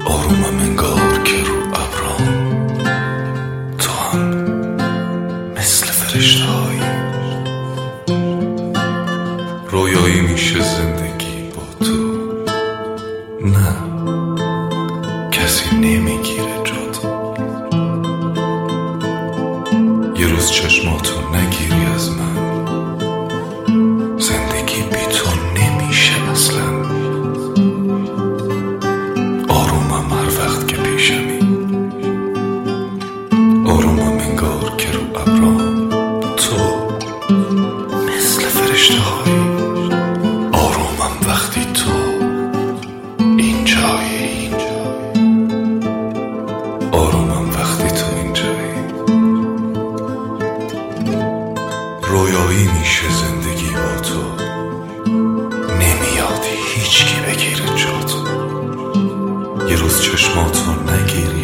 آرومم انگار که رو ابرام، تو هم مثل فرشته‌هایی. رویایی میشه زندگی با تو، نه کسی نمیگیره جا تو. یه روز چشماتو نگیری از من، زندگی بی تو نمیشه اصلا. آرومم هر وقت که پیشمی، آرومم انگار که رو ابرام، تو مثل فرشته‌هایی. آرومم وقتی تو اینجایی، آرومم وقتی تو اینجایی. رویایی میشه زندگی با تو، نمیاد هیچکی بگیره جا تو. یه روز چشماتو نگیری